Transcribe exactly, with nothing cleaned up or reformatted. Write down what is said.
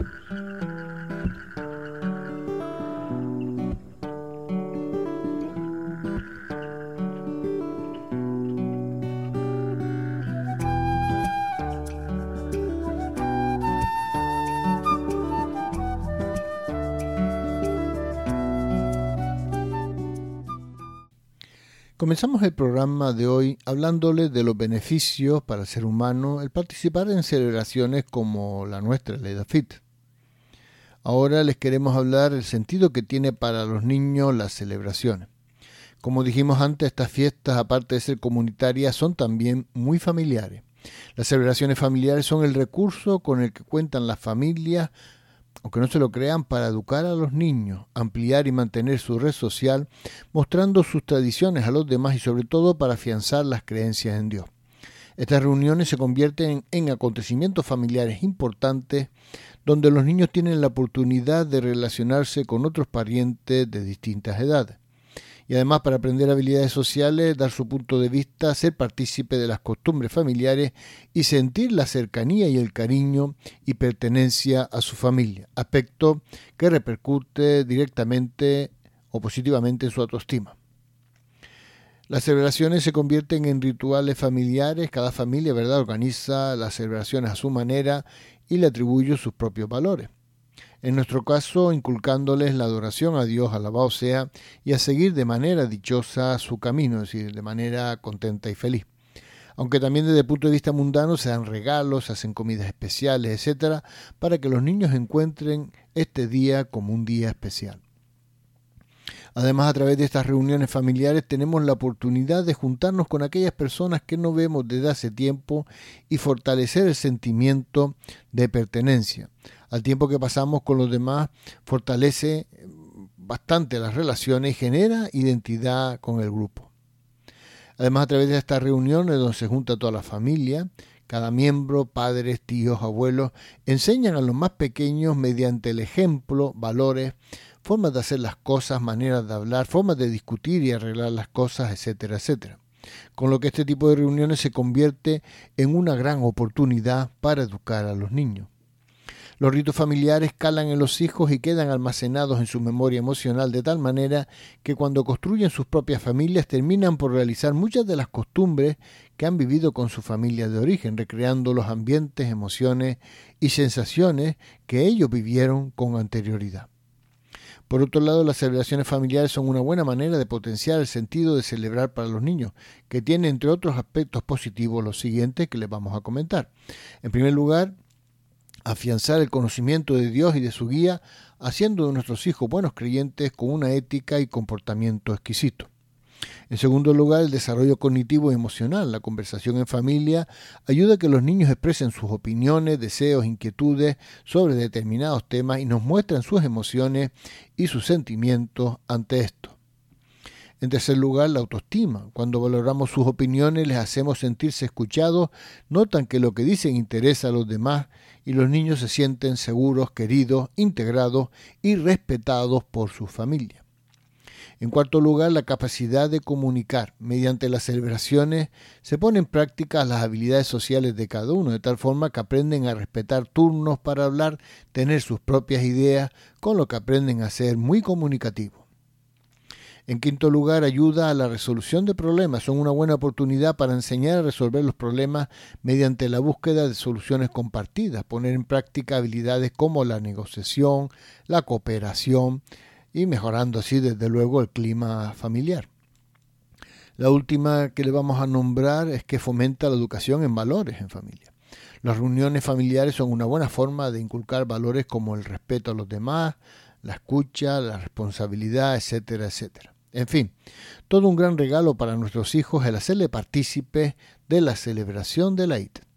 Comenzamos el programa de hoy hablándole de los beneficios para el ser humano el participar en celebraciones como la nuestra, la Eid al-Fitr. Ahora les queremos hablar del sentido que tiene para los niños las celebraciones. Como dijimos antes, estas fiestas, aparte de ser comunitarias, son también muy familiares. Las celebraciones familiares son el recurso con el que cuentan las familias, aunque no se lo crean, para educar a los niños, ampliar y mantener su red social, mostrando sus tradiciones a los demás y sobre todo para afianzar las creencias en Dios. Estas reuniones se convierten en acontecimientos familiares importantes donde los niños tienen la oportunidad de relacionarse con otros parientes de distintas edades. Y además, para aprender habilidades sociales, dar su punto de vista, ser partícipe de las costumbres familiares y sentir la cercanía y el cariño y pertenencia a su familia, aspecto que repercute directamente o positivamente en su autoestima. Las celebraciones se convierten en rituales familiares, cada familia, ¿verdad?, organiza las celebraciones a su manera y le atribuye sus propios valores. En nuestro caso, inculcándoles la adoración a Dios, alabado sea, y a seguir de manera dichosa su camino, es decir, de manera contenta y feliz. Aunque también desde el punto de vista mundano se dan regalos, se hacen comidas especiales, etcétera, para que los niños encuentren este día como un día especial. Además, a través de estas reuniones familiares tenemos la oportunidad de juntarnos con aquellas personas que no vemos desde hace tiempo y fortalecer el sentimiento de pertenencia. Al tiempo que pasamos con los demás, fortalece bastante las relaciones y genera identidad con el grupo. Además, a través de estas reuniones donde se junta toda la familia, cada miembro, padres, tíos, abuelos, enseñan a los más pequeños mediante el ejemplo, valores, formas de hacer las cosas, maneras de hablar, formas de discutir y arreglar las cosas, etcétera, etcétera. Con lo que este tipo de reuniones se convierte en una gran oportunidad para educar a los niños. Los ritos familiares calan en los hijos y quedan almacenados en su memoria emocional de tal manera que cuando construyen sus propias familias terminan por realizar muchas de las costumbres que han vivido con su familia de origen, recreando los ambientes, emociones y sensaciones que ellos vivieron con anterioridad. Por otro lado, las celebraciones familiares son una buena manera de potenciar el sentido de celebrar para los niños, que tiene entre otros aspectos positivos los siguientes que les vamos a comentar. En primer lugar, afianzar el conocimiento de Dios y de su guía, haciendo de nuestros hijos buenos creyentes con una ética y comportamiento exquisito. En segundo lugar, el desarrollo cognitivo y emocional. La conversación en familia ayuda a que los niños expresen sus opiniones, deseos, inquietudes sobre determinados temas y nos muestran sus emociones y sus sentimientos ante esto. En tercer lugar, la autoestima. Cuando valoramos sus opiniones, les hacemos sentirse escuchados, notan que lo que dicen interesa a los demás y los niños se sienten seguros, queridos, integrados y respetados por sus familias. En cuarto lugar, la capacidad de comunicar. Mediante las celebraciones se ponen en práctica las habilidades sociales de cada uno, de tal forma que aprenden a respetar turnos para hablar, tener sus propias ideas, con lo que aprenden a ser muy comunicativos. En quinto lugar, ayuda a la resolución de problemas. Son una buena oportunidad para enseñar a resolver los problemas mediante la búsqueda de soluciones compartidas, poner en práctica habilidades como la negociación, la cooperación y mejorando así desde luego el clima familiar. La última que le vamos a nombrar es que fomenta la educación en valores en familia. Las reuniones familiares son una buena forma de inculcar valores como el respeto a los demás, la escucha, la responsabilidad, etcétera, etcétera. En fin, todo un gran regalo para nuestros hijos el hacerle partícipes de la celebración de la Eid.